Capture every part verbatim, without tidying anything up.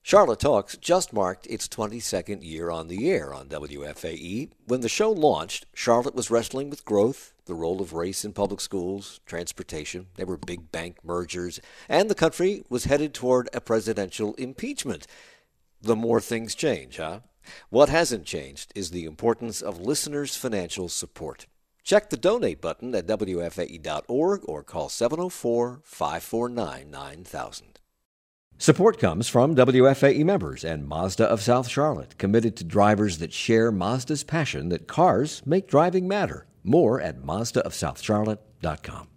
Charlotte Talks just marked its twenty-second year on the air on W F A E. When the show launched, Charlotte was wrestling with growth, the role of race in public schools, transportation. There were big bank mergers, and the country was headed toward a presidential impeachment. The more things change, huh? What hasn't changed is the importance of listeners' financial support. Check the donate button at W F A E dot org or call seven oh four, five four nine, nine thousand. Support comes from W F A E members and Mazda of South Charlotte, committed to drivers that share Mazda's passion that cars make driving matter. More at Mazda of South Charlotte dot com.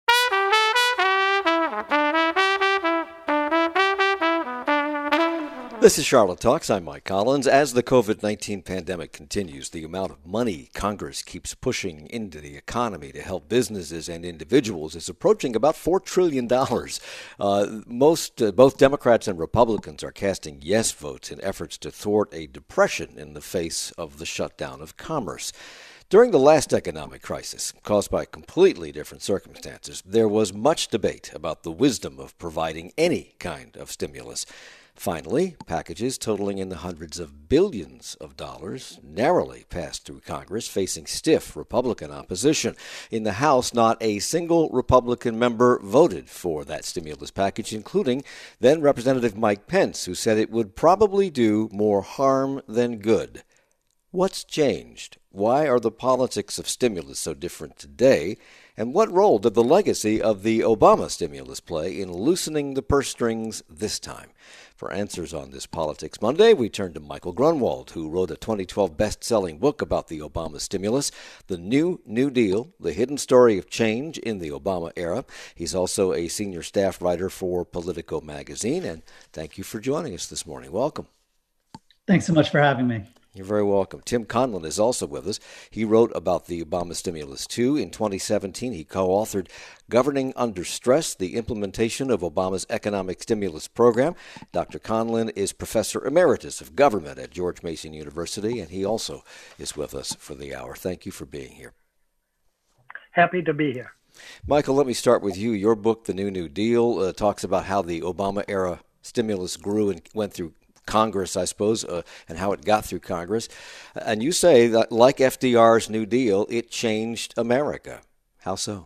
This is Charlotte Talks. I'm Mike Collins. As the covid nineteen pandemic continues, the amount of money Congress keeps pushing into the economy to help businesses and individuals is approaching about four trillion dollars. Uh, most, uh, both Democrats and Republicans are casting yes votes in efforts to thwart a depression in the face of the shutdown of commerce. During the last economic crisis, caused by completely different circumstances, there was much debate about the wisdom of providing any kind of stimulus. Finally, packages totaling in the hundreds of billions of dollars narrowly passed through Congress, facing stiff Republican opposition. In the House, not a single Republican member voted for that stimulus package, including then Representative Mike Pence, who said it would probably do more harm than good. What's changed? Why are the politics of stimulus so different today? And what role did the legacy of the Obama stimulus play in loosening the purse strings this time? For answers on this Politics Monday, we turn to Michael Grunwald, who wrote a twenty twelve best-selling book about the Obama stimulus, The New New Deal, The Hidden Story of Change in the Obama Era. He's also a senior staff writer for Politico magazine, and thank you for joining us this morning. Welcome. Thanks so much for having me. You're very welcome. Tim Conlon is also with us. He wrote about the Obama stimulus, too. In twenty seventeen, he co-authored Governing Under Stress, the Implementation of Obama's Economic Stimulus Program. Doctor Conlon is Professor Emeritus of Government at George Mason University, and he also is with us for the hour. Thank you for being here. Happy to be here. Michael, let me start with you. Your book, The New New Deal, uh, talks about how the Obama-era stimulus grew and went through Congress, I suppose, uh, and how it got through Congress. And you say that, like F D R's New Deal, it changed America. How so?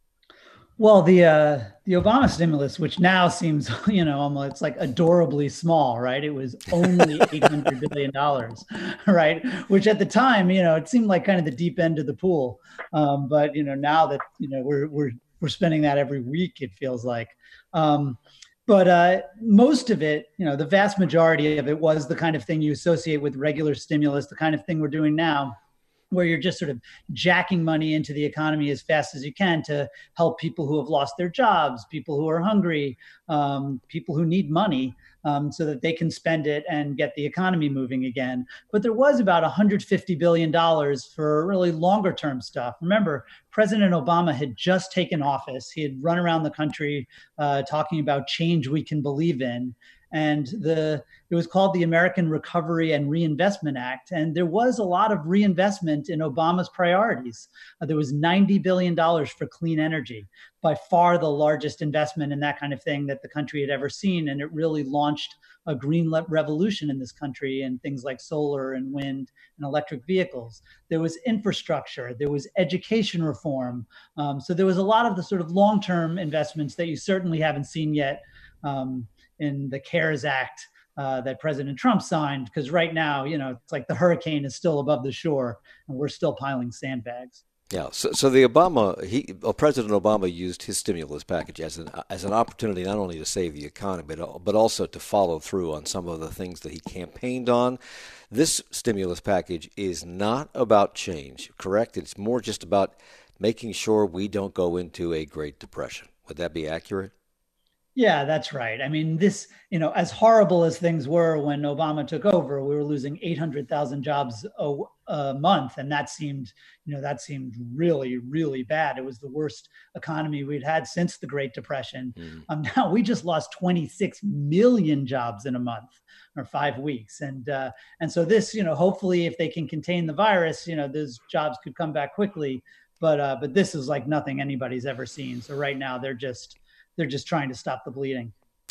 Well, the uh, the Obama stimulus, which now seems, you know, almost it's like adorably small, right? It was only eight hundred billion dollars, right? Which at the time, you know, it seemed like kind of the deep end of the pool. Um, but, you know, now that, you know, we're we're we're spending that every week, it feels like. Um, But uh, most of it, you know, the vast majority of it was the kind of thing you associate with regular stimulus, the kind of thing we're doing now, where you're just sort of jacking money into the economy as fast as you can to help people who have lost their jobs, people who are hungry, um, people who need money um, so that they can spend it and get the economy moving again. But there was about one hundred fifty billion dollars for really longer term stuff. Remember, President Obama had just taken office. He had run around the country uh, talking about change we can believe in. And the it was called the American Recovery and Reinvestment Act. And there was a lot of reinvestment in Obama's priorities. Uh, there was ninety billion dollars for clean energy, by far the largest investment in that kind of thing that the country had ever seen. And it really launched a green revolution in this country and things like solar and wind and electric vehicles. There was infrastructure, there was education reform. Um, so there was a lot of the sort of long-term investments that you certainly haven't seen yet um, in the CARES Act uh, that President Trump signed, because right now, you know, it's like the hurricane is still above the shore and we're still piling sandbags. Yeah, so so the Obama, he, well, President Obama used his stimulus package as an as an opportunity not only to save the economy, but but also to follow through on some of the things that he campaigned on. This stimulus package is not about change, correct? It's more just about making sure we don't go into a Great Depression. Would that be accurate? Yeah, that's right. I mean, this, you know, as horrible as things were when Obama took over, we were losing eight hundred thousand jobs a, a month. And that seemed, you know, that seemed really, really bad. It was the worst economy we'd had since the Great Depression. Mm. Um, now we just lost twenty-six million jobs in a month or five weeks. And, uh, and so this, you know, hopefully if they can contain the virus, you know, those jobs could come back quickly. But, uh, but this is like nothing anybody's ever seen. So right now they're just, They're just trying to stop the bleeding.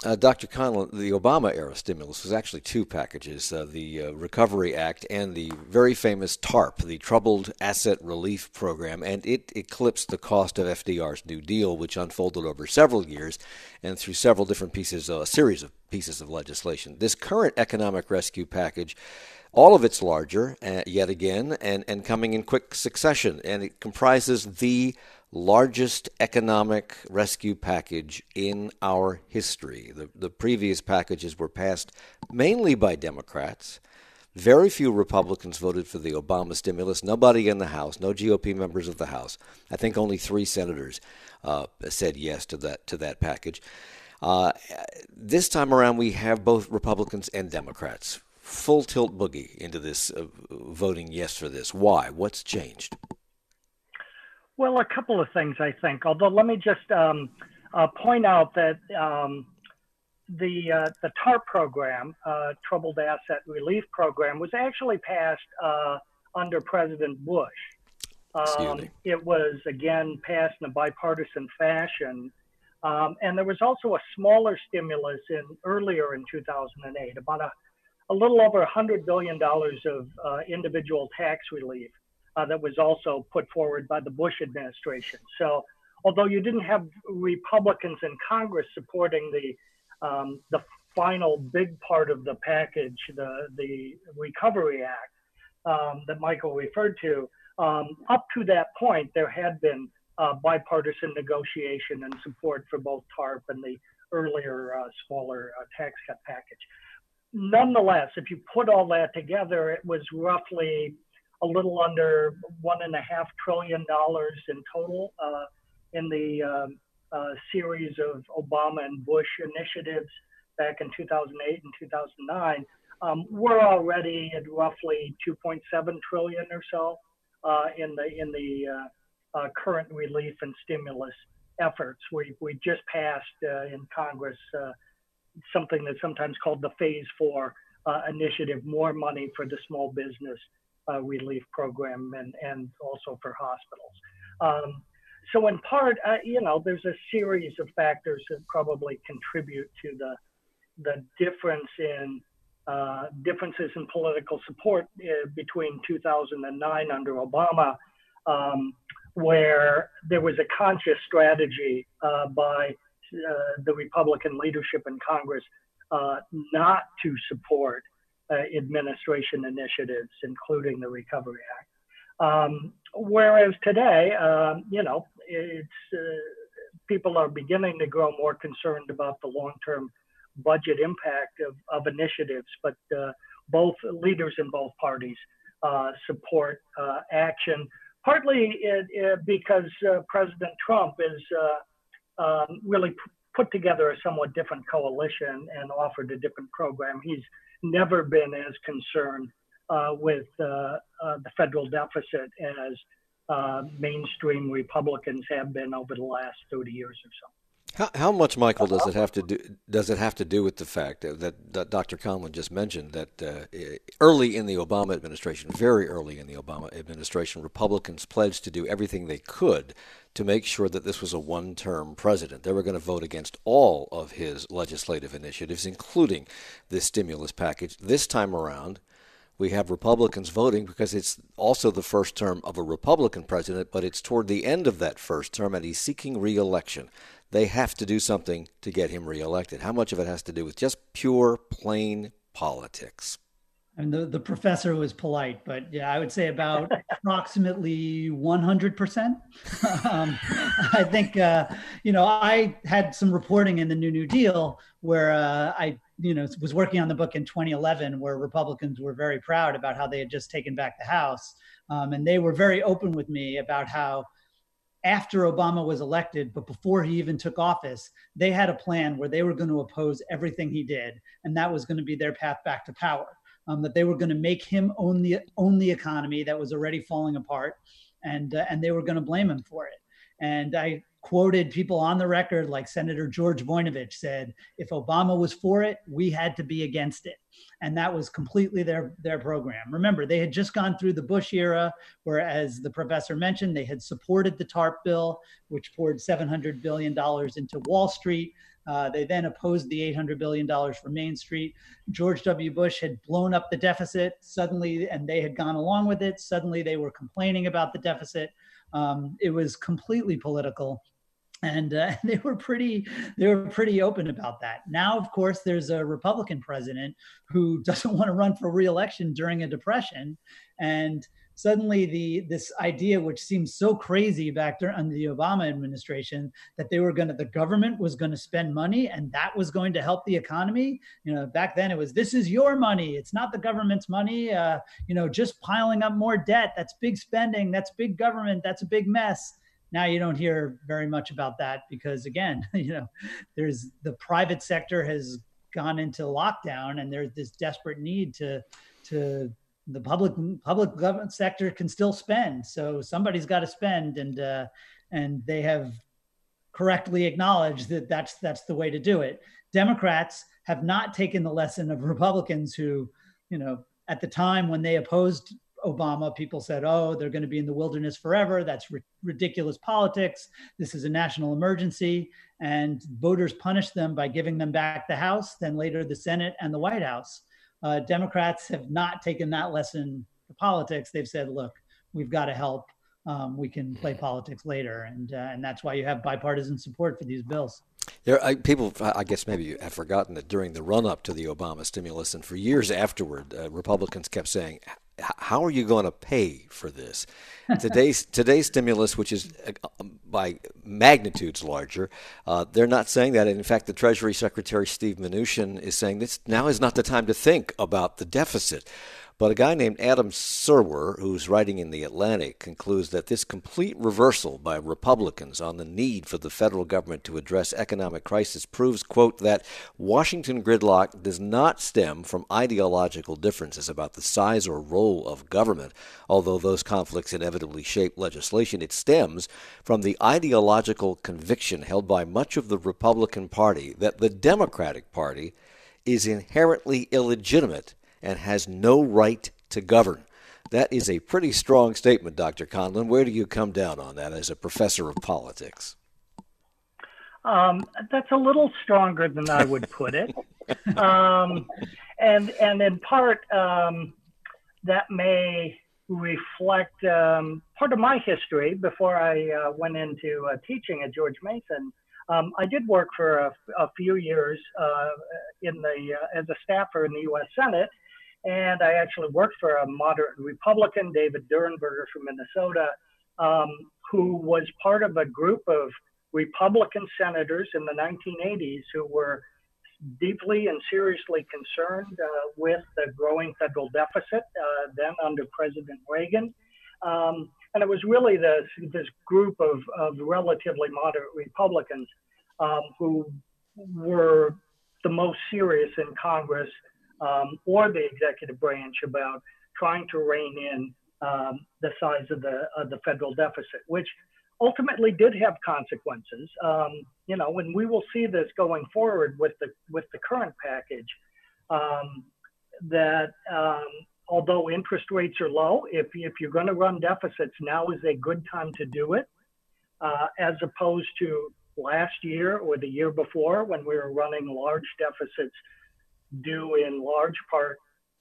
Uh, Doctor Conlon, the Obama-era stimulus was actually two packages, uh, the uh, Recovery Act and the very famous TARP, the Troubled Asset Relief Program, and it eclipsed the cost of F D R's New Deal, which unfolded over several years and through several different pieces, uh, a series of pieces of legislation. This current economic rescue package, all of it's larger, uh, yet again, and, and coming in quick succession, and it comprises the largest economic rescue package in our history. The, the previous packages were passed mainly by Democrats. Very few Republicans voted for the Obama stimulus. Nobody in the House, no G O P members of the House. I think only three senators uh, said yes to that to that package. Uh, this time around, we have both Republicans and Democrats. Full tilt boogie into this, uh, voting yes for this. Why? What's changed? Well, a couple of things, I think. Although, let me just um, uh, point out that um, the uh, the TARP program, uh, Troubled Asset Relief Program, was actually passed uh, under President Bush. Um, it was, again, passed in a bipartisan fashion. Um, and there was also a smaller stimulus in earlier in two thousand eight, about a, a little over one hundred billion dollars of uh, individual tax relief. Uh, that was also put forward by the Bush administration. So, although you didn't have Republicans in Congress supporting the um, the final big part of the package, the the Recovery Act um, that Michael referred to, um, up to that point there had been uh, bipartisan negotiation and support for both TARP and the earlier uh, smaller uh, tax cut package. Nonetheless, if you put all that together, it was roughly a little under one and a half trillion dollars in total uh, in the um, uh, series of Obama and Bush initiatives back in two thousand eight and two thousand nine. Um, we're already at roughly two point seven trillion or so uh, in the in the uh, uh, current relief and stimulus efforts. We we just passed uh, in Congress uh, something that's sometimes called the Phase Four uh, initiative, more money for the small business Uh, relief program and, and also for hospitals. Um, so in part, uh, you know, there's a series of factors that probably contribute to the the difference in uh, differences in political support uh, between two thousand nine under Obama, um, where there was a conscious strategy uh, by uh, the Republican leadership in Congress uh, not to support Uh, administration initiatives, including the Recovery Act. Um, whereas today, um, you know, it's uh, people are beginning to grow more concerned about the long-term budget impact of, of initiatives, but uh, both leaders in both parties uh, support uh, action, partly it, it because uh, President Trump is uh, um, really p- put together a somewhat different coalition and offered a different program. He's never been as concerned uh, with uh, uh, the federal deficit as uh, mainstream Republicans have been over the last thirty years or so. How, how much, Michael, does it have to do? Does it have to do with the fact that, that, that Doctor Conlon just mentioned that uh, early in the Obama administration, very early in the Obama administration, Republicans pledged to do everything they could to make sure that this was a one-term president. They were going to vote against all of his legislative initiatives, including this stimulus package. This time around, we have Republicans voting because it's also the first term of a Republican president, but it's toward the end of that first term, and he's seeking re-election. They have to do something to get him reelected. How much of it has to do with just pure, plain politics? And the, the professor was polite, but yeah, I would say about approximately one hundred percent. um, I think, uh, you know, I had some reporting in the New New Deal where uh, I, you know, was working on the book in twenty eleven where Republicans were very proud about how they had just taken back the House. Um, and they were very open with me about how after Obama was elected, but before he even took office, they had a plan where they were going to oppose everything he did. And that was going to be their path back to power. Um, that they were going to make him own the own the economy that was already falling apart, and uh, and they were going to blame him for it. And I quoted people on the record, like Senator George Voinovich said, if Obama was for it, we had to be against it. And that was completely their, their program. Remember, they had just gone through the Bush era, where, as the professor mentioned, they had supported the TARP bill, which poured seven hundred billion dollars into Wall Street. Uh, they then opposed the eight hundred billion dollars for Main Street. George W. Bush had blown up the deficit suddenly, and they had gone along with it. Suddenly they were complaining about the deficit. Um, it was completely political. And uh, they were pretty, they were pretty open about that. Now, of course, there's a Republican president who doesn't want to run for re-election during a depression, and suddenly the this idea, which seems so crazy back there under the Obama administration, that they were going to, the government was going to spend money and that was going to help the economy. You know, back then it was, this is your money, it's not the government's money. Uh, you know, just piling up more debt, that's big spending, that's big government, that's a big mess. Now you don't hear very much about that because, again, you know, there's the private sector has gone into lockdown, and there's this desperate need to, to the public public government sector can still spend. So somebody's got to spend, and uh, and they have correctly acknowledged that that's that's the way to do it. Democrats have not taken the lesson of Republicans who, you know, at the time when they opposed Obama, people said, oh, they're going to be in the wilderness forever. That's ri- ridiculous politics. This is a national emergency. And voters punished them by giving them back the House, then later the Senate and the White House. Uh, Democrats have not taken that lesson for politics. They've said, look, we've got to help. Um, we can play politics later. And, uh, and that's why you have bipartisan support for these bills. There, I, people, I guess maybe you have forgotten that during the run-up to the Obama stimulus and for years afterward, uh, Republicans kept saying, how are you going to pay for this? Today's today's stimulus, which is uh, by magnitudes larger, uh, they're not saying that. In fact, the Treasury Secretary, Steve Mnuchin, is saying this now is not the time to think about the deficit. But a guy named Adam Serwer, who's writing in The Atlantic, concludes that this complete reversal by Republicans on the need for the federal government to address economic crisis proves, quote, that Washington gridlock does not stem from ideological differences about the size or role of government, although those conflicts inevitably shape legislation. It stems from the ideological conviction held by much of the Republican Party that the Democratic Party is inherently illegitimate and has no right to govern. That is a pretty strong statement, Doctor Conlon. Where do you come down on that as a professor of politics? Um, that's a little stronger than I would put it. um, and, and in part, um, that may reflect um, part of my history before I uh, went into uh, teaching at George Mason. Um, I did work for a, a few years uh, in the uh, as a staffer in the U S Senate. And I actually worked for a moderate Republican, David Durenberger from Minnesota, um, who was part of a group of Republican senators in the nineteen eighties who were deeply and seriously concerned uh, with the growing federal deficit, uh, then under President Reagan. Um, and it was really this, this group of, of relatively moderate Republicans um, who were the most serious in Congress Um, or the executive branch about trying to rein in um, the size of the of the federal deficit, which ultimately did have consequences. Um, you know, and we will see this going forward with the with the current package. Um, that um, although interest rates are low, if if you're going to run deficits, now is a good time to do it, uh, as opposed to last year or the year before when we were running large deficits, due in large part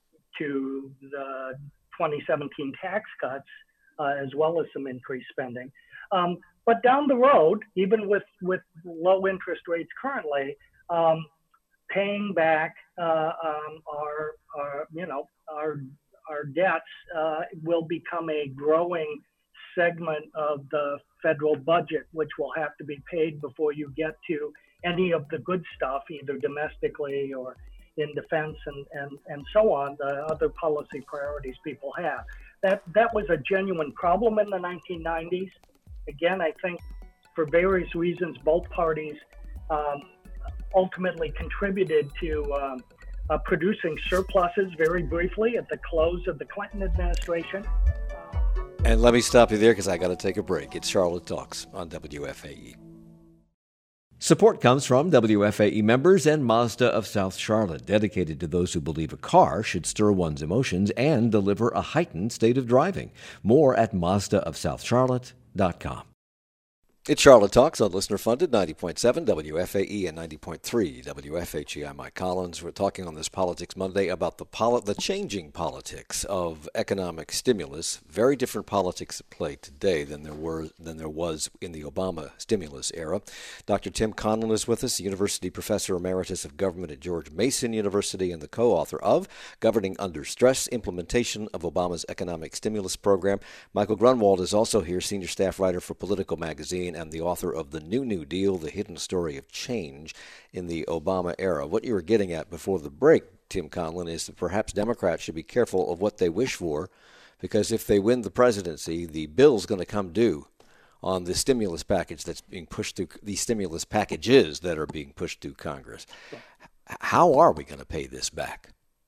to the twenty seventeen tax cuts, uh, as well as some increased spending. Um, but down the road, even with, with low interest rates currently, um, paying back uh, um, our, our, you know, our, our debts uh, will become a growing segment of the federal budget, which will have to be paid before you get to any of the good stuff, either domestically or in defense and, and, and so on, the other policy priorities people have. That, that was a genuine problem in the nineteen nineties. Again, I think for various reasons, both parties um, ultimately contributed to um, uh, producing surpluses very briefly at the close of the Clinton administration. And let me stop you there because I got to take a break. It's Charlotte Talks on W F A E. Support comes from W F A E members and Mazda of South Charlotte, dedicated to those who believe a car should stir one's emotions and deliver a heightened state of driving. More at Mazda of South Charlotte dot com. It's Charlotte Talks on Listener Funded, ninety point seven W F A E and ninety point three W F H E. I'm Mike Collins. We're talking on this Politics Monday about the poli- the changing politics of economic stimulus. Very different politics at play today than there were than there was in the Obama stimulus era. Doctor Tim Conlon is with us, University Professor Emeritus of Government at George Mason University and the co-author of Governing Under Stress, Implementation of Obama's Economic Stimulus Program. Michael Grunwald is also here, Senior Staff Writer for Political Magazine and the author of The New New Deal, The Hidden Story of Change in the Obama Era. What you were getting at before the break, Tim Conlon, is that perhaps Democrats should be careful of what they wish for, because if they win the presidency, the bill's going to come due on the stimulus package that's being pushed through, the stimulus packages that are being pushed through Congress. How are we going to pay this back?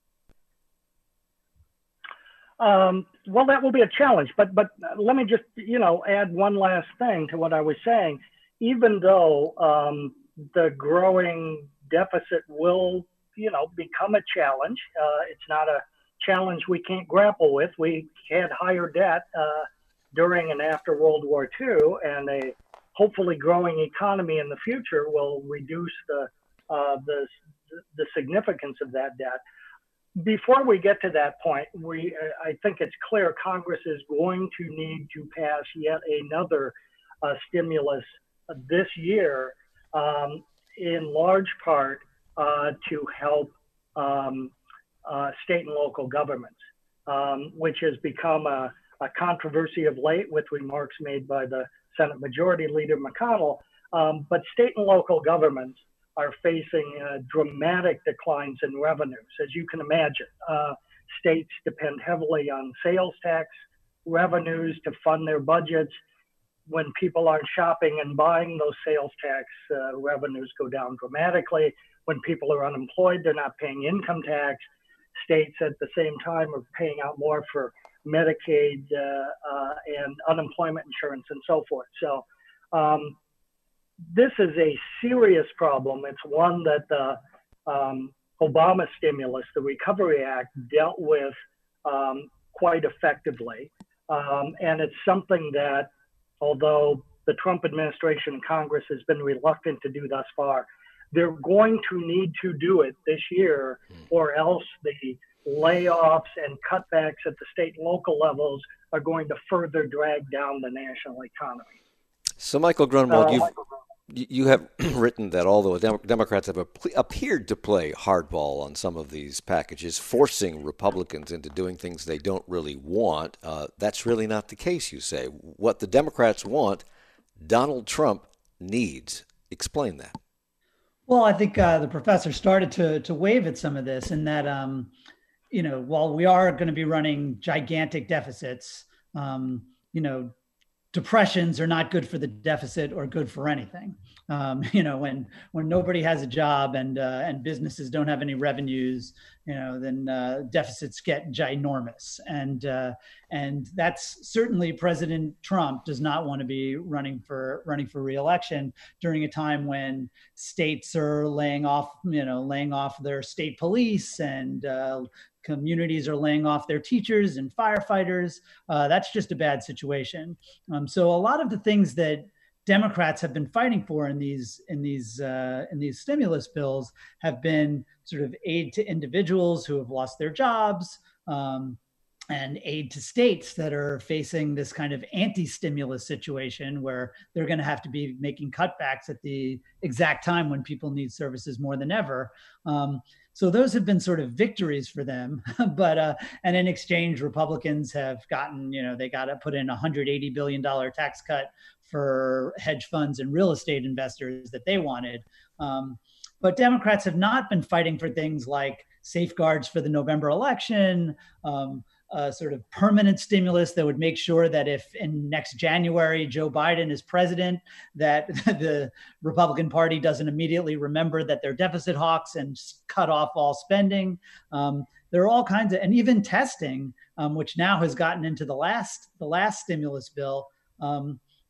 Um, well, that will be a challenge, but but let me just, you know, add one last thing to what I was saying. Even though um, the growing deficit will, you know, become a challenge, uh, it's not a challenge we can't grapple with. We had higher debt uh, during and after World War Two, and a hopefully growing economy in the future will reduce the uh, the the significance of that debt. Before we get to that point, we I think it's clear Congress is going to need to pass yet another uh, stimulus this year, um, in large part uh, to help um, uh, state and local governments, um, which has become a, a controversy of late with remarks made by the Senate Majority Leader McConnell. Um, but state and local governments are facing uh, dramatic declines in revenues. As you can imagine, uh, states depend heavily on sales tax revenues to fund their budgets. When people aren't shopping and buying, those sales tax uh, revenues go down dramatically. When people are unemployed, they're not paying income tax. States at the same time are paying out more for Medicaid uh, uh, and unemployment insurance and so forth. So um, this is a serious problem. It's one that the um, Obama stimulus, the Recovery Act, dealt with um, quite effectively. Um, and it's something that, although the Trump administration and Congress has been reluctant to do thus far, they're going to need to do it this year, or else the layoffs and cutbacks at the state and local levels are going to further drag down the national economy. So, Michael Grunwald, Uh, you've You have written that although Democrats have appeared to play hardball on some of these packages, forcing Republicans into doing things they don't really want, uh, that's really not the case, you say. What the Democrats want, Donald Trump needs. Explain that. Well, I think uh, the professor started to to wave at some of this, in that, um, you know, while we are going to be running gigantic deficits, um, you know, depressions are not good for the deficit or good for anything. Um, you know, when when nobody has a job and uh, and businesses don't have any revenues, you know, then uh, deficits get ginormous. And uh, and that's certainly President Trump does not want to be running for running for re-election during a time when states are laying off, you know, laying off their state police, and uh, communities are laying off their teachers and firefighters. Uh, that's just a bad situation. Um, so a lot of the things that Democrats have been fighting for in these in these uh, in these stimulus bills have been sort of aid to individuals who have lost their jobs, um, and aid to states that are facing this kind of anti-stimulus situation where they're going to have to be making cutbacks at the exact time when people need services more than ever. Um, So those have been sort of victories for them, but uh, and in exchange, Republicans have gotten, you know, they got to put in a one hundred eighty billion dollars tax cut for hedge funds and real estate investors that they wanted. Um, but Democrats have not been fighting for things like safeguards for the November election, um, a sort of permanent stimulus that would make sure that if in next January Joe Biden is president, that the Republican Party doesn't immediately remember that they're deficit hawks and cut off all spending. Um, there are all kinds of, and even testing, um, which now has gotten into the last the last stimulus bill. Um,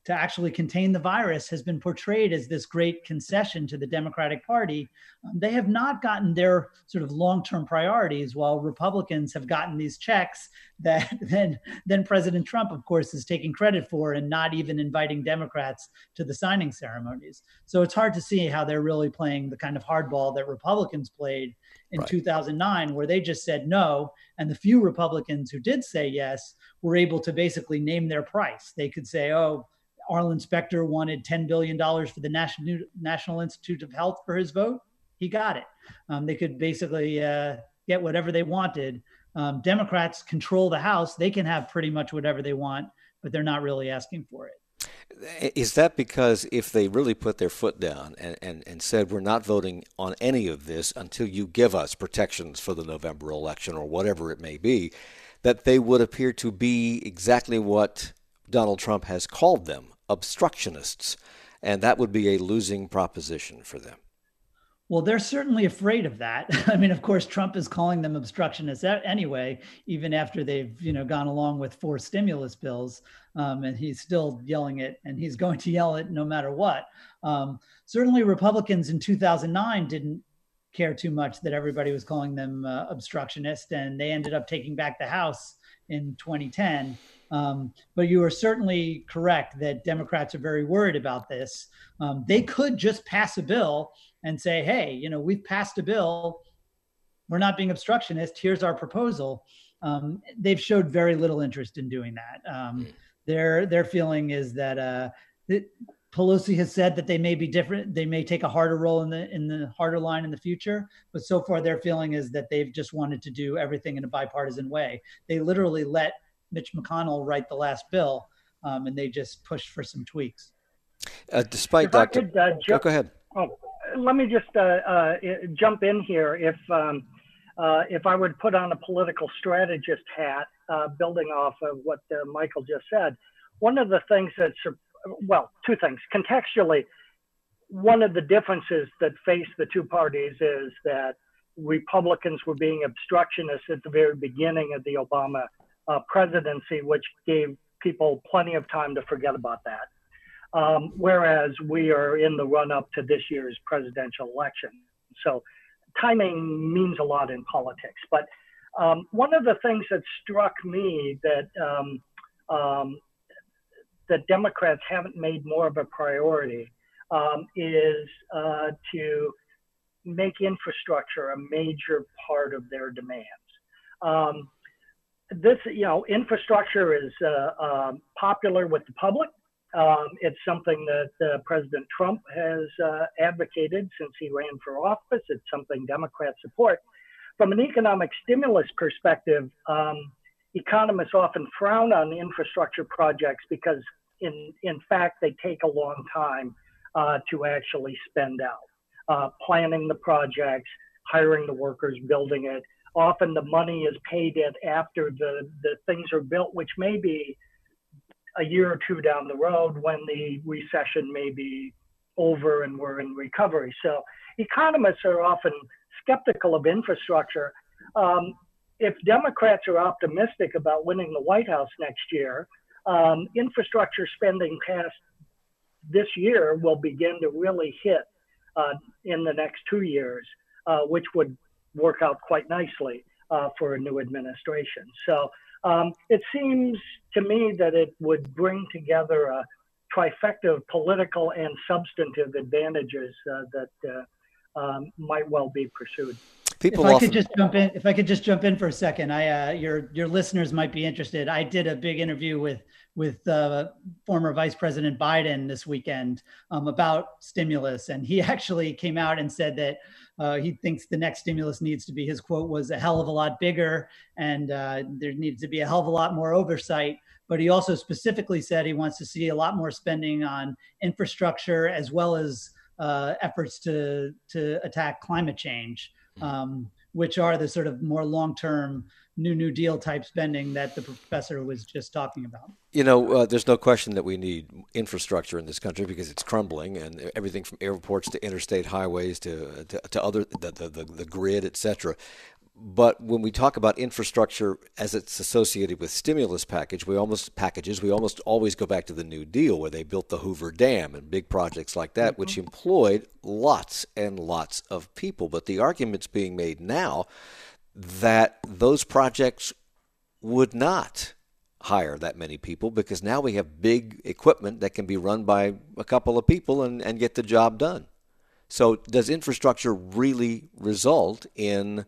to actually contain the virus has been portrayed as this great concession to the Democratic Party. Um, they have not gotten their sort of long-term priorities, while Republicans have gotten these checks that then, then President Trump, of course, is taking credit for and not even inviting Democrats to the signing ceremonies. So it's hard to see how they're really playing the kind of hardball that Republicans played in right. two thousand nine, where they just said no. And the few Republicans who did say yes were able to basically name their price. They could say, oh, Arlen Specter wanted ten billion dollars for the National, National Institute of Health for his vote. He got it. Um, they could basically uh, get whatever they wanted. Um, Democrats control the House. They can have pretty much whatever they want, but they're not really asking for it. Is that because if they really put their foot down and, and, and said, we're not voting on any of this until you give us protections for the November election or whatever it may be, that they would appear to be exactly what Donald Trump has called them, obstructionists, and that would be a losing proposition for them? Well, they're certainly afraid of that. I mean, of course, Trump is calling them obstructionists anyway, even after they've, you know, gone along with four stimulus bills, um, and he's still yelling it, and he's going to yell it no matter what. Um, certainly, Republicans in two thousand nine didn't care too much that everybody was calling them uh, obstructionist, and they ended up taking back the House in twenty ten. Um, but you are certainly correct that Democrats are very worried about this. Um, they could just pass a bill and say, hey, you know, we've passed a bill. We're not being obstructionist. Here's our proposal. Um, they've showed very little interest in doing that. Um, their their feeling is that, uh, that Pelosi has said that they may be different. They may take a harder role in the in the harder line in the future. But so far, their feeling is that they've just wanted to do everything in a bipartisan way. They literally let Mitch McConnell write the last bill, um, and they just pushed for some tweaks. Uh, despite if Doctor Could, uh, ju- oh, go ahead. Oh, let me just uh, uh, jump in here. If um, uh, if I would put on a political strategist hat, uh, building off of what uh, Michael just said, one of the things that's, well, two things. Contextually, one of the differences that face the two parties is that Republicans were being obstructionists at the very beginning of the Obama uh, presidency, which gave people plenty of time to forget about that. Um, whereas we are in the run-up to this year's presidential election. So timing means a lot in politics. But um, one of the things that struck me that um, um, that Democrats haven't made more of a priority um, is uh, to make infrastructure a major part of their demands. Um, this, you know, infrastructure is uh, uh, popular with the public. Um, it's something that uh, President Trump has uh, advocated since he ran for office. It's something Democrats support. From an economic stimulus perspective, um, economists often frown on infrastructure projects because, in, in fact, they take a long time uh, to actually spend out. Uh, planning the projects, hiring the workers, building it. Often the money is paid at after the, the things are built, which may be a year or two down the road when the recession may be over and we're in recovery. So economists are often skeptical of infrastructure. Um, if Democrats are optimistic about winning the White House next year, um, infrastructure spending past this year will begin to really hit uh, in the next two years, uh, which would work out quite nicely uh, for a new administration. So Um, it seems to me that it would bring together a trifecta of political and substantive advantages uh, that uh, um, might well be pursued. People if I often... could just jump in, if I could just jump in for a second, I uh, your your listeners might be interested. I did a big interview with with uh, former Vice President Biden this weekend um, about stimulus, and he actually came out and said that uh, he thinks the next stimulus needs to be, his quote was, a hell of a lot bigger, and uh, there needs to be a hell of a lot more oversight. But he also specifically said he wants to see a lot more spending on infrastructure as well as uh, efforts to to attack climate change. Um, which are the sort of more long-term new New Deal type spending that the professor was just talking about. You know, uh, there's no question that we need infrastructure in this country because it's crumbling, and everything from airports to interstate highways to to, to other the, the the the grid, et cetera. But when we talk about infrastructure as it's associated with stimulus package, we almost packages, we almost always go back to the New Deal, where they built the Hoover Dam and big projects like that, mm-hmm. which employed lots and lots of people. But the argument's being made now that those projects would not hire that many people, because now we have big equipment that can be run by a couple of people and, and get the job done. So does infrastructure really result in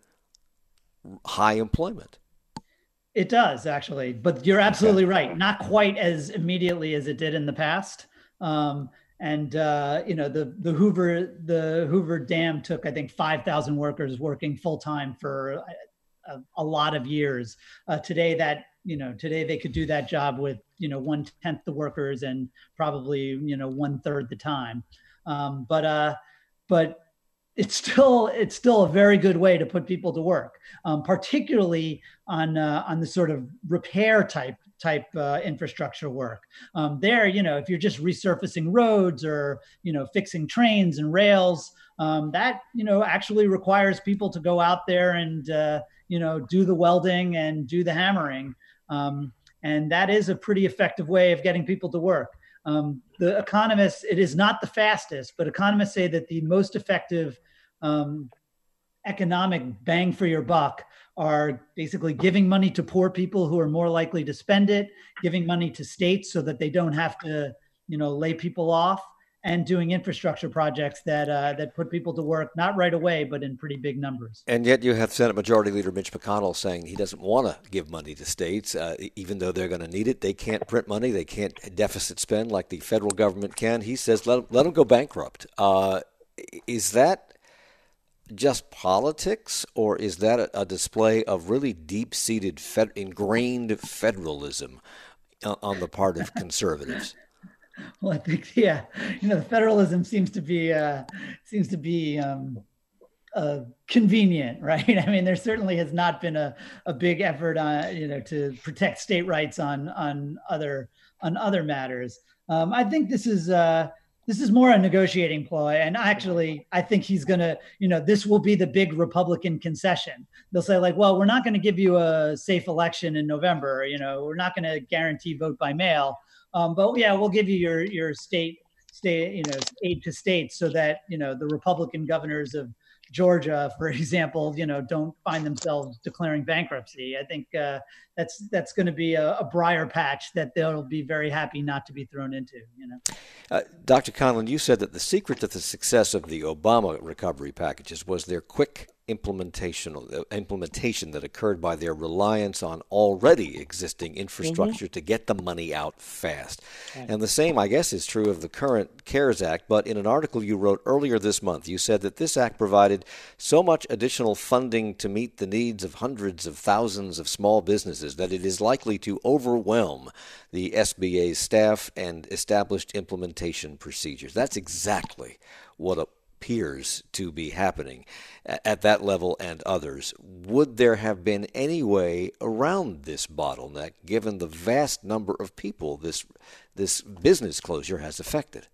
high employment? It does, actually, but you're absolutely okay. right. Not quite as immediately as it did in the past. Um, and uh, you know, the the Hoover the Hoover Dam took, I think, five thousand workers working full time for a, a lot of years. Uh, today, that you know, today they could do that job with you know one tenth the workers and probably you know one third the time. Um, but uh, but. It's still it's still a very good way to put people to work, um, particularly on uh, on the sort of repair type type uh, infrastructure work. Um, there, you know, if you're just resurfacing roads or you know fixing trains and rails, um, that you know actually requires people to go out there and uh, you know do the welding and do the hammering, um, and that is a pretty effective way of getting people to work. Um, the economists, it is not the fastest, but economists say that the most effective um, economic bang for your buck are basically giving money to poor people who are more likely to spend it, giving money to states so that they don't have to, you know, lay people off, and doing infrastructure projects that uh, that put people to work, not right away, but in pretty big numbers. And yet you have Senate Majority Leader Mitch McConnell saying he doesn't want to give money to states, uh, even though they're going to need it. They can't print money. They can't deficit spend like the federal government can. He says let, let them go bankrupt. Uh, is that just politics, or is that a, a display of really deep-seated, fed, ingrained federalism on the part of conservatives? Well, I think, yeah, you know, the federalism seems to be uh, seems to be um, uh, convenient, right? I mean, there certainly has not been a, a big effort on, you know, to protect state rights on on other on other matters. Um, I think this is uh, this is more a negotiating ploy, and actually, I think he's gonna, you know, this will be the big Republican concession. They'll say like, well, we're not going to give you a safe election in November. You know, we're not going to guarantee vote by mail. Um, but yeah, we'll give you your your state state you know aid to states so that you know the Republican governors of Georgia, for example, you know don't find themselves declaring bankruptcy. I think uh, that's that's going to be a, a briar patch that they'll be very happy not to be thrown into. You know, uh, Doctor Conlon, you said that the secret to the success of the Obama recovery packages was their quick implementation implementation that occurred by their reliance on already existing infrastructure mm-hmm. to get the money out fast. Okay. And the same, I guess, is true of the current CARES Act. But in an article you wrote earlier this month, you said that this act provided so much additional funding to meet the needs of hundreds of thousands of small businesses that it is likely to overwhelm the S B A's staff and established implementation procedures. That's exactly what a appears to be happening at that level and others. Would there have been any way around this bottleneck, given the vast number of people this this business closure has affected?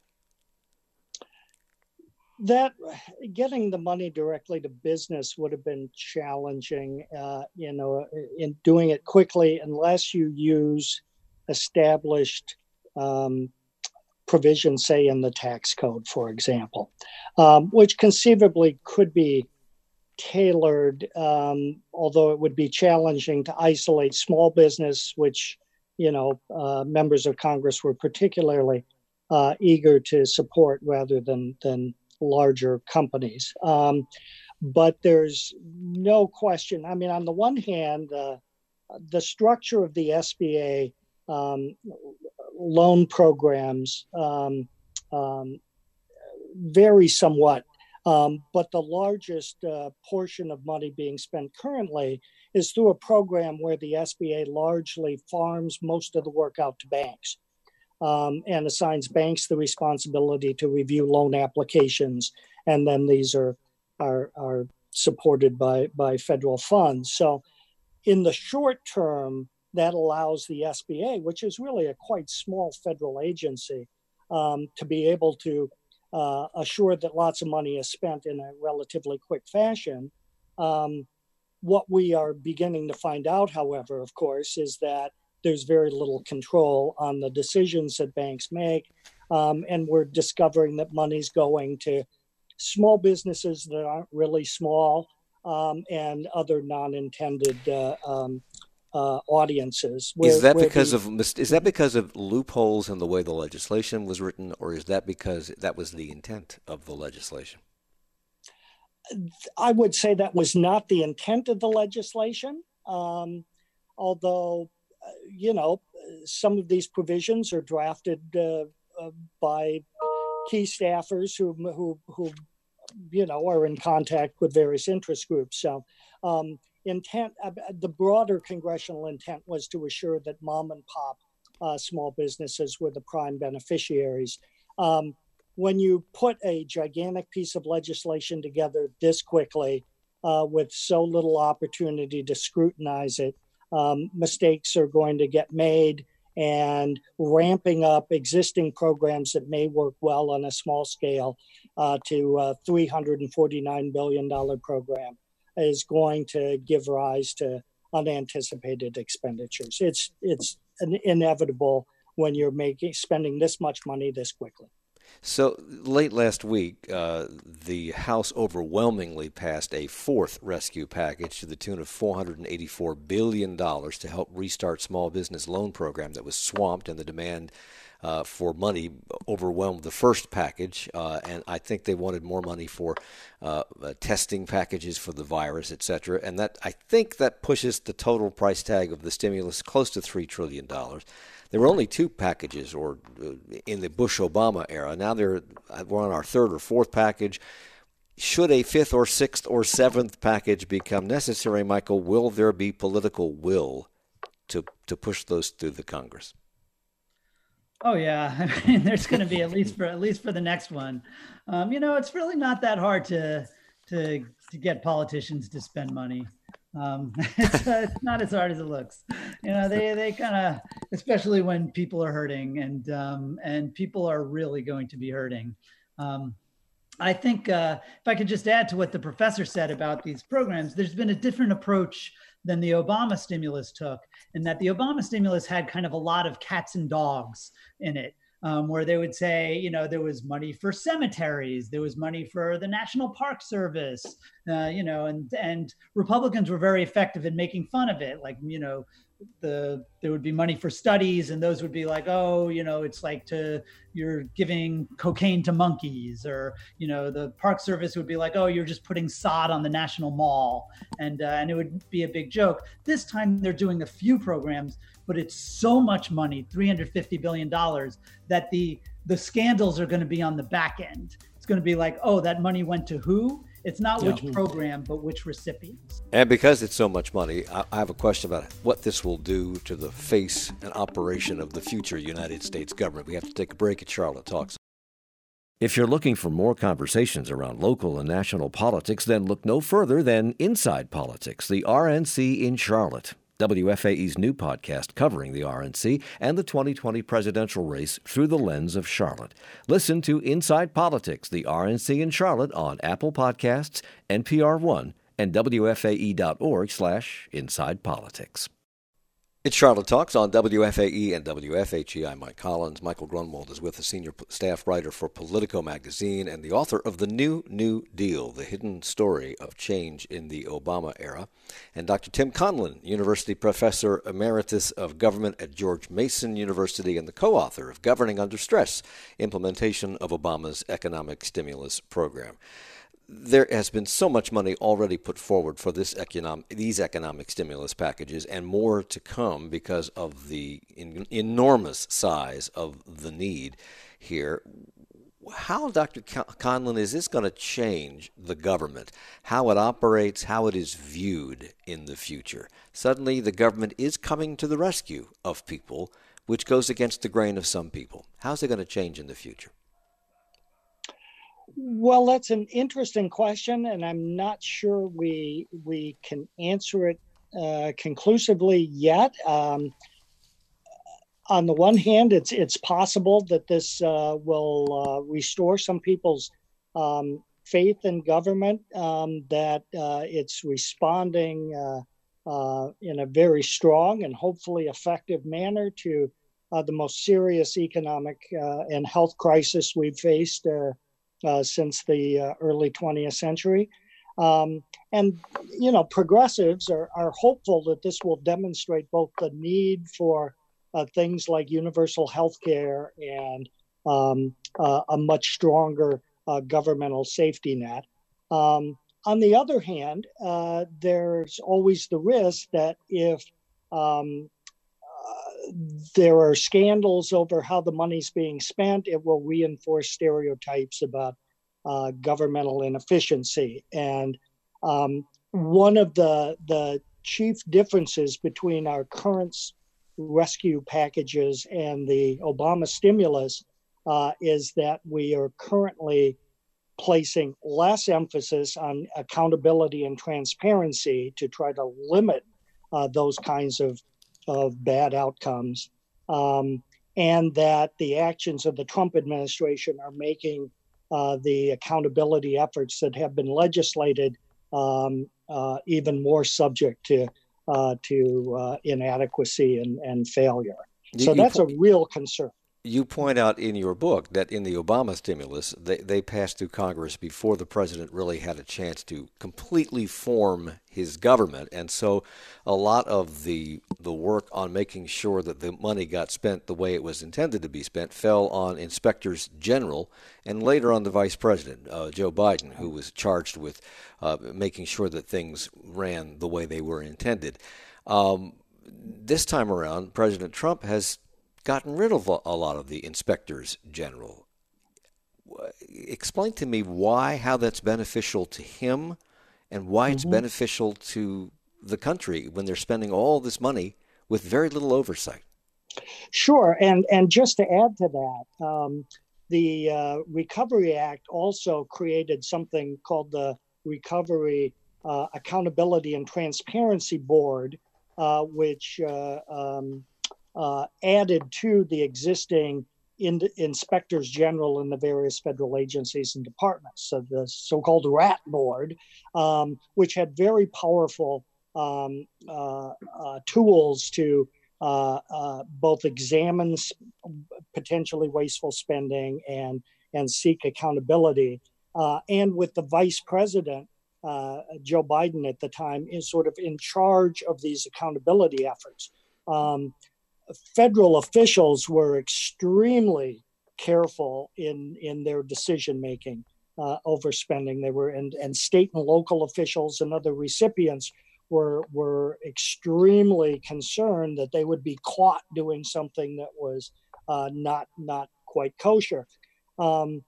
That getting the money directly to business would have been challenging, uh, you know, in doing it quickly unless you use established um, provisions, say in the tax code, for example, um, which conceivably could be tailored, um, although it would be challenging to isolate small business, which, you know, uh, members of Congress were particularly uh, eager to support rather than, than larger companies. Um, but there's no question. I mean, on the one hand, uh, the structure of the S B A um, loan programs um, um, vary somewhat, um, but the largest uh, portion of money being spent currently is through a program where the S B A largely farms most of the work out to banks um, and assigns banks the responsibility to review loan applications, and then these are are, are supported by, by federal funds. So in the short term, that allows the S B A, which is really a quite small federal agency, um, to be able to uh, assure that lots of money is spent in a relatively quick fashion. Um, what we are beginning to find out, however, of course, is that there's very little control on the decisions that banks make. Um, and we're discovering that money's going to small businesses that aren't really small, um, and other non-intended uh, um, uh, audiences. Where, is that because the, of is that because of loopholes in the way the legislation was written, or is that because that was the intent of the legislation? I would say that was not the intent of the legislation, um, although, uh, you know, some of these provisions are drafted uh, uh, by key staffers who, who, who, you know, are in contact with various interest groups. So um, intent, uh, the broader congressional intent was to assure that mom and pop uh, small businesses were the prime beneficiaries. Um, when you put a gigantic piece of legislation together this quickly uh, with so little opportunity to scrutinize it, um, mistakes are going to get made, and ramping up existing programs that may work well on a small scale uh, to a three hundred forty-nine billion dollars program is going to give rise to unanticipated expenditures. It's it's an inevitable when you're making spending this much money this quickly. So late last week, uh, the House overwhelmingly passed a fourth rescue package to the tune of four hundred eighty-four billion dollars to help restart small business loan program that was swamped, and the demand uh, for money overwhelmed the first package. Uh, and I think they wanted more money for uh, uh, testing packages for the virus, et cetera. And that I think that pushes the total price tag of the stimulus close to three trillion dollars. There were only two packages, or uh, in the Bush-Obama era. Now they're we're on our third or fourth package. Should a fifth or sixth or seventh package become necessary, Michael, will there be political will to to push those through the Congress? Oh yeah, I mean, there's going to be at least for at least for the next one. Um, you know, it's really not that hard to to to get politicians to spend money. Um, it's, uh, it's not as hard as it looks. You know, they, they kind of, especially when people are hurting, and um, and people are really going to be hurting. Um, I think uh, if I could just add to what the professor said about these programs, there's been a different approach than the Obama stimulus took, in that the Obama stimulus had kind of a lot of cats and dogs in it. Um, where they would say, you know, there was money for cemeteries, there was money for the National Park Service, uh, you know, and and Republicans were very effective in making fun of it. Like, you know, the there would be money for studies, and those would be like, oh, you know, it's like to you're giving cocaine to monkeys, or, you know, the Park Service would be like, oh, you're just putting sod on the National Mall, and uh, and it would be a big joke. This time they're doing a few programs, but it's so much money, three hundred fifty billion dollars, that the the scandals are going to be on the back end. It's going to be like, oh, that money went to who? It's not yeah. which program, but which recipients. And because it's so much money, I have a question about what this will do to the face and operation of the future United States government. We have to take a break at Charlotte Talks. If you're looking for more conversations around local and national politics, then look no further than Inside Politics, the R N C in Charlotte. W F A E's new podcast covering the R N C and the twenty twenty presidential race through the lens of Charlotte. Listen to Inside Politics, the R N C in Charlotte on Apple Podcasts, N P R One, and W F A E dot org slash Inside Politics. It's Charlotte Talks on W F A E and W F H E. I'm Mike Collins. Michael Grunwald is with us, senior staff writer for Politico magazine and the author of The New New Deal, The Hidden Story of Change in the Obama Era. And Doctor Tim Conlin, University Professor Emeritus of Government at George Mason University and the co-author of Governing Under Stress, Implementation of Obama's Economic Stimulus Program. There has been so much money already put forward for this economic, these economic stimulus packages, and more to come because of the in, enormous size of the need here. How, Doctor Conlin, is this going to change the government, how it operates, how it is viewed in the future? Suddenly, the government is coming to the rescue of people, which goes against the grain of some people. How's it going to change in the future? Well, that's an interesting question, and I'm not sure we we can answer it uh, conclusively yet. Um, on the one hand, it's it's possible that this uh, will uh, restore some people's um, faith in government, um, that uh, it's responding uh, uh, in a very strong and hopefully effective manner to uh, the most serious economic uh, and health crisis we've faced uh, uh, since the uh, early twentieth century. Um, and, you know, progressives are, are hopeful that this will demonstrate both the need for uh, things like universal health care and um, uh, a much stronger uh, governmental safety net. Um, on the other hand, uh, there's always the risk that if um, uh, there are scandals over how the money's being spent, it will reinforce stereotypes about uh, governmental inefficiency. And um, one of the, the chief differences between our current rescue packages and the Obama stimulus uh, is that we are currently placing less emphasis on accountability and transparency to try to limit uh, those kinds of, of bad outcomes. Um, and that the actions of the Trump administration are making uh, the accountability efforts that have been legislated um, uh, even more subject to uh, to uh, inadequacy and, and failure. You, so you that's po- a real concern. You point out in your book that in the Obama stimulus, they, they passed through Congress before the president really had a chance to completely form his government. And so a lot of the the work on making sure that the money got spent the way it was intended to be spent fell on inspectors general and later on the vice president, uh, Joe Biden, who was charged with uh, making sure that things ran the way they were intended. Um, this time around, President Trump has gotten rid of a lot of the inspectors general. Explain to me why, how that's beneficial to him and why it's mm-hmm. beneficial to the country when they're spending all this money with very little oversight. Sure. And, and just to add to that, um, the uh, Recovery Act also created something called the Recovery uh, Accountability and Transparency Board, uh, which uh, um, Uh, added to the existing in, inspectors general in the various federal agencies and departments. So the so-called RAT board, um, which had very powerful um, uh, uh, tools to uh, uh, both examine potentially wasteful spending and, and seek accountability. Uh, and with the vice president, uh, Joe Biden at the time, is sort of in charge of these accountability efforts. Um, Federal officials were extremely careful in, in their decision making uh, over spending. They were, and, and state and local officials and other recipients were were extremely concerned that they would be caught doing something that was uh, not not quite kosher. Um,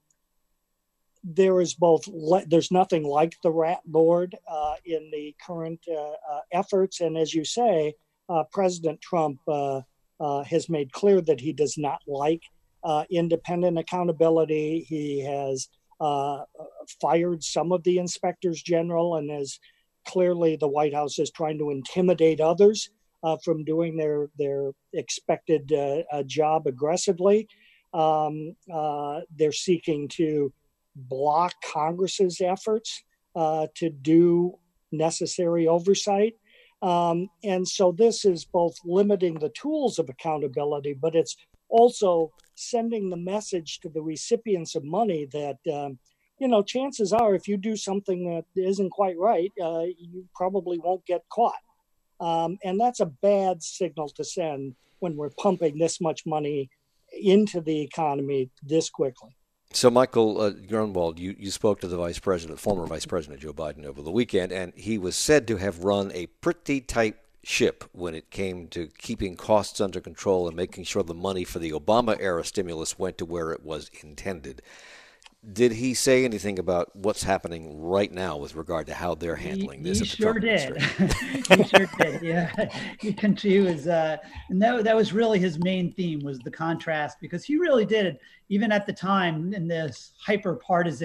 there is both. Le- there's nothing like the RAT board uh, in the current uh, uh, efforts, and as you say, uh, President Trump Uh, Uh, has made clear that he does not like uh, independent accountability. He has uh, fired some of the inspectors general, and as clearly the White House is trying to intimidate others uh, from doing their their expected uh, uh, job aggressively. Um, uh, they're seeking to block Congress's efforts uh, to do necessary oversight. Um, and so this is both limiting the tools of accountability, but it's also sending the message to the recipients of money that, um, you know, chances are if you do something that isn't quite right, uh, you probably won't get caught. Um, and that's a bad signal to send when we're pumping this much money into the economy this quickly. So, Michael uh, Grunwald, you, you spoke to the Vice President, former Vice President Joe Biden over the weekend, and he was said to have run a pretty tight ship when it came to keeping costs under control and making sure the money for the Obama-era stimulus went to where it was intended. Did he say anything about what's happening right now with regard to how they're handling he, this? He at the sure Trump did. he sure did. Yeah, he, he was, uh, and that that was really his main theme, was the contrast, because he really did, even at the time in this hyper partisan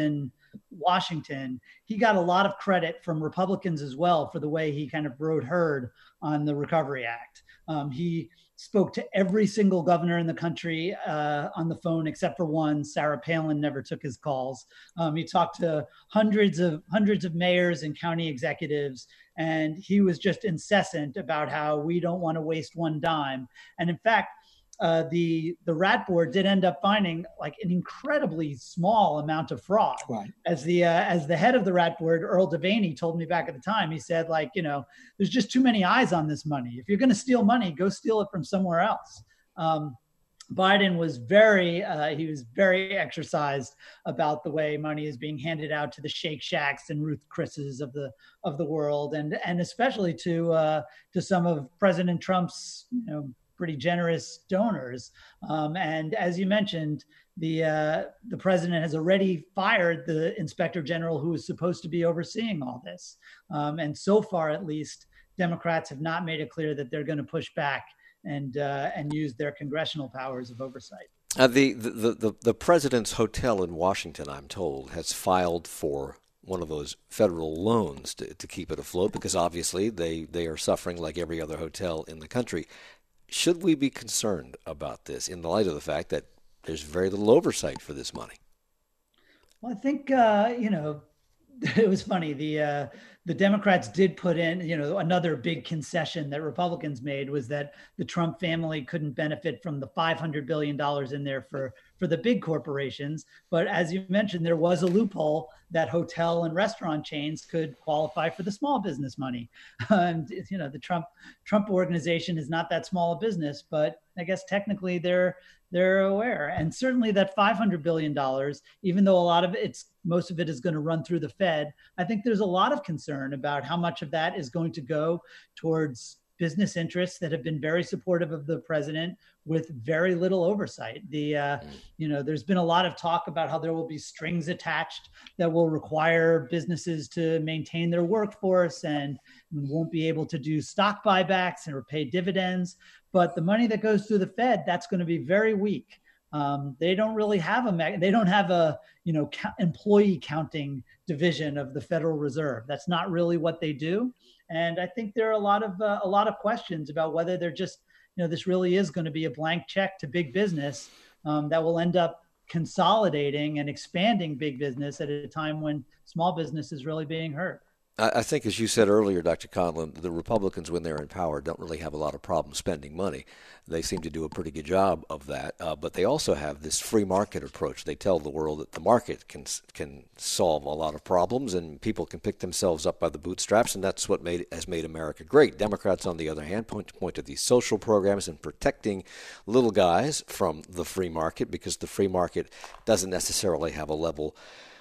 Washington, he got a lot of credit from Republicans as well for the way he kind of rode herd on the Recovery Act. Um, he spoke to every single governor in the country uh, on the phone, except for one. Sarah Palin never took his calls. Um, he talked to hundreds of hundreds of mayors and county executives, and he was just incessant about how we don't want to waste one dime. And in fact, uh, the the rat board did end up finding like an incredibly small amount of fraud. Right. As the uh, as the head of the rat board, Earl Devaney, told me back at the time, he said, like, you know, there's just too many eyes on this money. If you're going to steal money, go steal it from somewhere else. Um, Biden was very, uh, he was very exercised about the way money is being handed out to the Shake Shacks and Ruth Chris's of the of the world, and and especially to uh, to some of President Trump's, you know, pretty generous donors. Um, and as you mentioned, the uh, the president has already fired the inspector general who was supposed to be overseeing all this. Um, and so far, at least, Democrats have not made it clear that they're going to push back and uh, and use their congressional powers of oversight. Uh, the, the, the, the president's hotel in Washington, I'm told, has filed for one of those federal loans to, to keep it afloat because obviously they, they are suffering like every other hotel in the country. Should we be concerned about this in the light of the fact that there's very little oversight for this money? Well, I think, uh, you know, it was funny. The uh, the Democrats did put in, you know, another big concession that Republicans made was that the Trump family couldn't benefit from the five hundred billion dollars in there for, for the big corporations. But as you mentioned, there was a loophole that hotel and restaurant chains could qualify for the small business money. And, you know, the Trump Trump organization is not that small a business, but I guess technically they're they're aware. And certainly that five hundred billion dollars, even though a lot of it's, most of it is going to run through the Fed, I think there's a lot of concern about how much of that is going to go towards business interests that have been very supportive of the president with very little oversight. The, uh, you know, there's been a lot of talk about how there will be strings attached that will require businesses to maintain their workforce and won't be able to do stock buybacks and or pay dividends. But the money that goes through the Fed, that's going to be very weak. Um, they don't really have a, they don't have a, you know, ca- employee counting division of the Federal Reserve. That's not really what they do. And I think there are a lot of, uh, a lot of questions about whether they're just, you know, this really is going to be a blank check to big business um, that will end up consolidating and expanding big business at a time when small business is really being hurt. I think, as you said earlier, Doctor Conlon, the Republicans, when they're in power, don't really have a lot of problems spending money. They seem to do a pretty good job of that. Uh, but they also have this free market approach. They tell the world that the market can can solve a lot of problems and people can pick themselves up by the bootstraps, and that's what made has made America great. Democrats, on the other hand, point to point to these social programs and protecting little guys from the free market because the free market doesn't necessarily have a level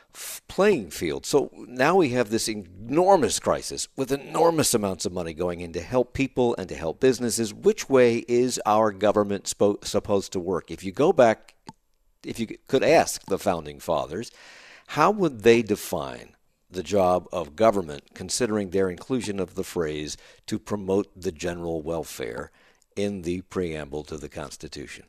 playing field. So now we have this enormous crisis with enormous amounts of money going in to help people and to help businesses. Which way is our government spo- supposed to work? If you go back, if you could ask the founding fathers, how would they define the job of government, considering their inclusion of the phrase to promote the general welfare in the preamble to the Constitution?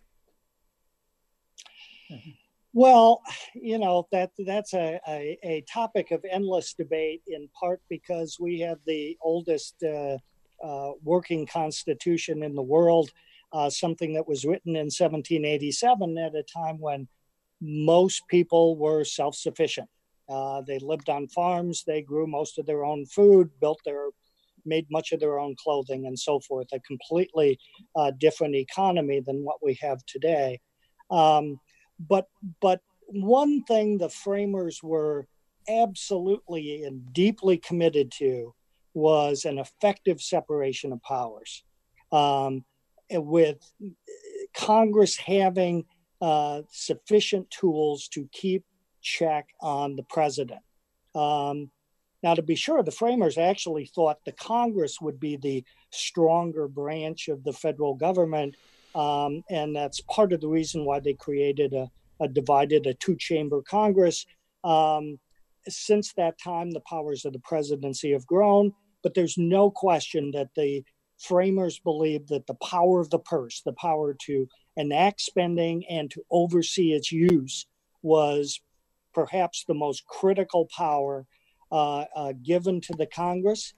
Mm-hmm. Well, you know, that that's a, a, a topic of endless debate, in part because we have the oldest uh, uh, working constitution in the world, uh, something that was written in seventeen eighty-seven at a time when most people were self-sufficient. Uh, they lived on farms, they grew most of their own food, built their, made much of their own clothing and so forth, a completely uh, different economy than what we have today. Um, But but one thing the framers were absolutely and deeply committed to was an effective separation of powers, um, with Congress having uh, sufficient tools to keep check on the president. Um, now, to be sure, the framers actually thought the Congress would be the stronger branch of the federal government. Um, and that's part of the reason why they created a, a divided, a two-chamber Congress. Um, since that time, the powers of the presidency have grown, but there's no question that the framers believed that the power of the purse, the power to enact spending and to oversee its use, was perhaps the most critical power uh, uh, given to the Congress.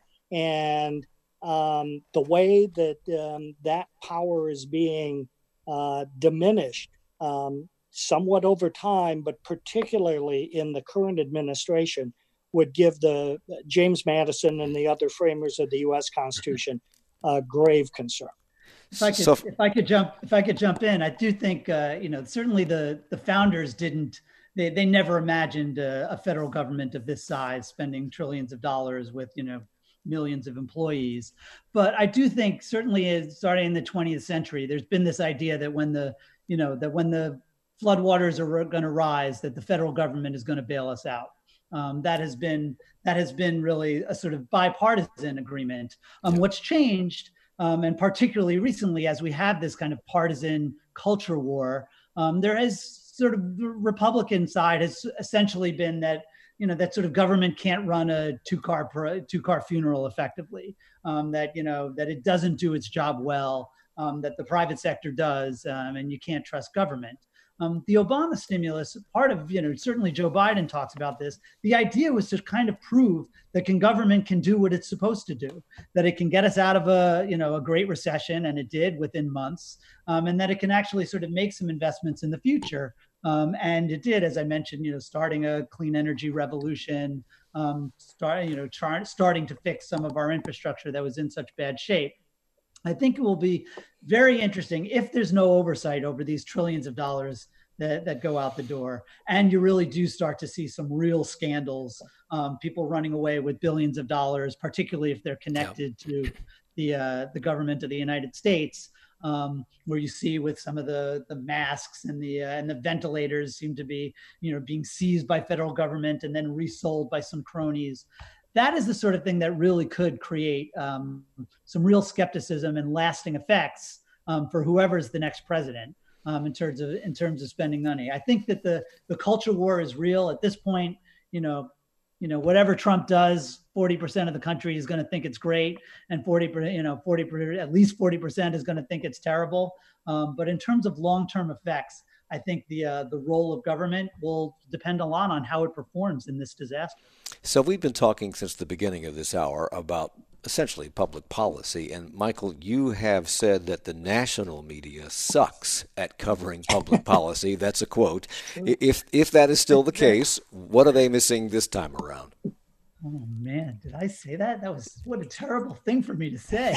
And um, the way that um, that power is being uh, diminished um, somewhat over time, but particularly in the current administration, would give the James Madison and the other framers of the U S Constitution uh, grave concern. If I could, so, if I could jump, if I could jump in, I do think uh, you know certainly the the founders didn't. They they never imagined a, a federal government of this size spending trillions of dollars with you know millions of employees. But I do think certainly starting in the twentieth century, there's been this idea that when the you know that when the floodwaters are going to rise, that the federal government is going to bail us out. Um, that has been that has been really a sort of bipartisan agreement. Um, yeah. What's changed, um, and particularly recently, as we have this kind of partisan culture war, um, there has sort of the Republican side has essentially been that you know that sort of government can't run a two-car two-car funeral effectively. Um, that you know that it doesn't do its job well. Um, that the private sector does, um, and you can't trust government. Um, the Obama stimulus, part of, you know, certainly Joe Biden talks about this. The idea was to kind of prove that can government can do what it's supposed to do, that it can get us out of a, you know, a great recession, and it did within months, um, and that it can actually sort of make some investments in the future. Um, and it did, as I mentioned, you know, starting a clean energy revolution, um, start, you know, try, starting to fix some of our infrastructure that was in such bad shape. I think it will be very interesting if there's no oversight over these trillions of dollars that, that go out the door. And you really do start to see some real scandals, um, people running away with billions of dollars, particularly if they're connected yeah. to the uh, the government of the United States, um, where you see with some of the, the masks and the uh, and the ventilators seem to be, you know, being seized by federal government and then resold by some cronies. That is the sort of thing that really could create um, some real skepticism and lasting effects um, for whoever's the next president um, in terms of in terms of spending money. I think that the the culture war is real at this point. You know, you know whatever Trump does, forty percent of the country is going to think it's great, and forty percent, you know, forty at least forty percent is going to think it's terrible. Um, but in terms of long-term effects, I think the uh, the role of government will depend a lot on how it performs in this disaster. So we've been talking since the beginning of this hour about essentially public policy. And Michael, you have said that the national media sucks at covering public policy. That's a quote. If if that is still the case, what are they missing this time around? Oh, man, did I say that? That was what a terrible thing for me to say.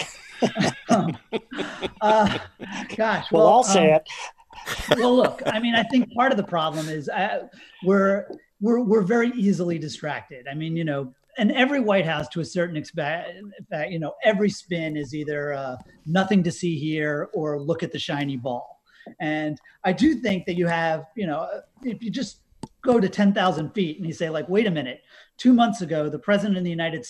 um, uh, gosh. Well, well I'll say um, it. Well, look, I mean, I think part of the problem is uh, we're we're we're very easily distracted. I mean, you know, and every White House to a certain extent, you know, every spin is either uh, nothing to see here or look at the shiny ball. And I do think that you have, you know, if you just go to ten thousand feet and you say, like, wait a minute, two months ago, the president of the United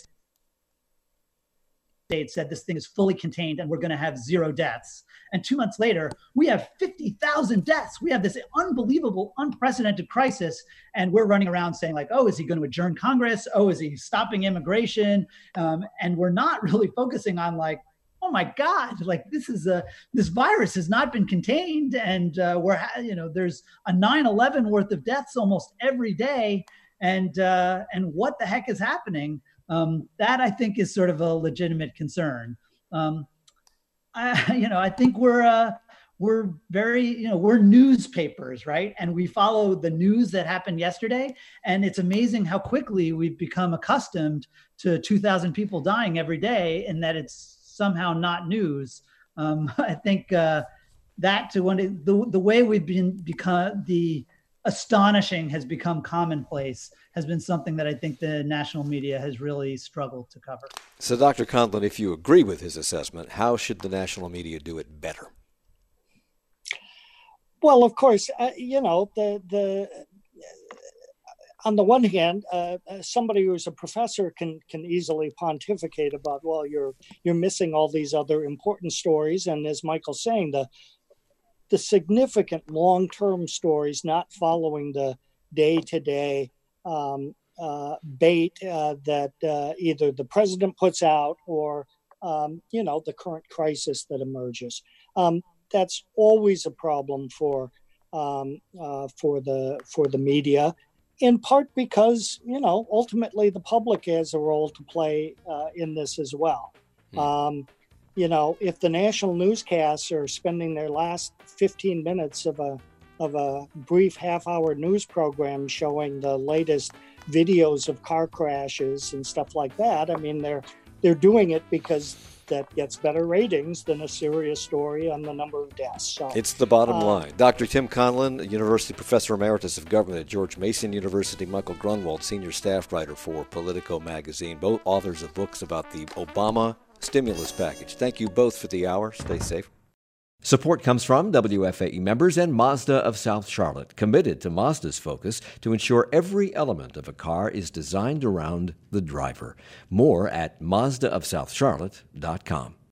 States said this thing is fully contained and we're going to have zero deaths. And two months later, we have fifty thousand deaths. We have this unbelievable, unprecedented crisis. And we're running around saying like, oh, is he going to adjourn Congress? Oh, is he stopping immigration? Um, and we're not really focusing on like, oh my God, like this is a, this virus has not been contained. And uh, we're, you know, there's a nine eleven worth of deaths almost every day. And, uh, and what the heck is happening? Um, that I think is sort of a legitimate concern. Um, I, you know, I think we're uh, we're very, you know, we're newspapers, right? And we follow the news that happened yesterday. And it's amazing how quickly we've become accustomed to two thousand people dying every day, and that it's somehow not news. Um, I think uh, that to one the the way we've been become the astonishing has become commonplace has been something that I think the national media has really struggled to cover. So, Doctor Conlon, if you agree with his assessment, how should the national media do it better? Well, of course, uh, you know, the the on the one hand, uh, somebody who's a professor can can easily pontificate about, well, you're you're missing all these other important stories, and as Michael's saying, the the significant long-term stories not following the day-to-day um, uh, bait uh, that uh, either the president puts out or, um, you know, the current crisis that emerges. Um, that's always a problem for um, uh, for the for the media. in part because, you know, ultimately the public has a role to play uh, in this as well. Mm. Um, you know, if the national newscasts are spending their last fifteen minutes of a of a brief half-hour news program showing the latest videos of car crashes and stuff like that, I mean, they're they're doing it because that gets better ratings than a serious story on the number of deaths. So it's the bottom uh, line. Doctor Tim Conlin, University Professor Emeritus of Government at George Mason University, Michael Grunwald, Senior Staff Writer for Politico Magazine, both authors of books about the Obama stimulus package. Thank you both for the hour. Stay safe. Support comes from W F A E members and Mazda of South Charlotte, committed to Mazda's focus to ensure every element of a car is designed around the driver. More at Mazda of South Charlotte dot com.